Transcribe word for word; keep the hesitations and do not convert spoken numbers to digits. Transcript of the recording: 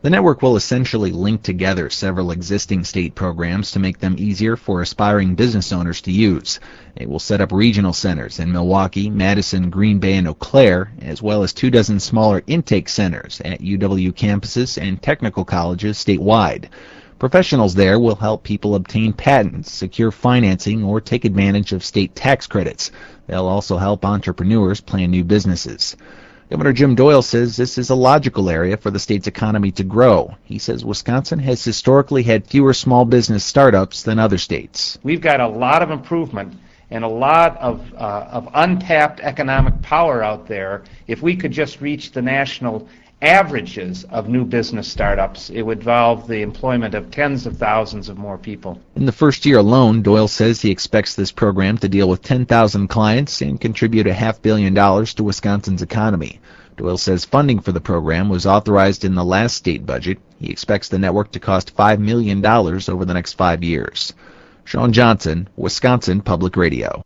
The network will essentially link together several existing state programs to make them easier for aspiring business owners to use. It will set up regional centers in Milwaukee, Madison, Green Bay, and Eau Claire, as well as two dozen smaller intake centers at U W campuses and technical colleges statewide. Professionals there will help people obtain patents, secure financing, or take advantage of state tax credits. They'll also help entrepreneurs plan new businesses. Governor Jim Doyle says this is a logical area for the state's economy to grow. He says Wisconsin has historically had fewer small business startups than other states. We've got a lot of improvement and a lot of, uh, of untapped economic power out there. If we could just reach the national averages of new business startups, it would involve the employment of tens of thousands of more people. In the first year alone, Doyle says he expects this program to deal with ten thousand clients and contribute a half billion dollars to Wisconsin's economy. Doyle says funding for the program was authorized in the last state budget. He expects the network to cost five million dollars over the next five years. Sean Johnson, Wisconsin Public Radio.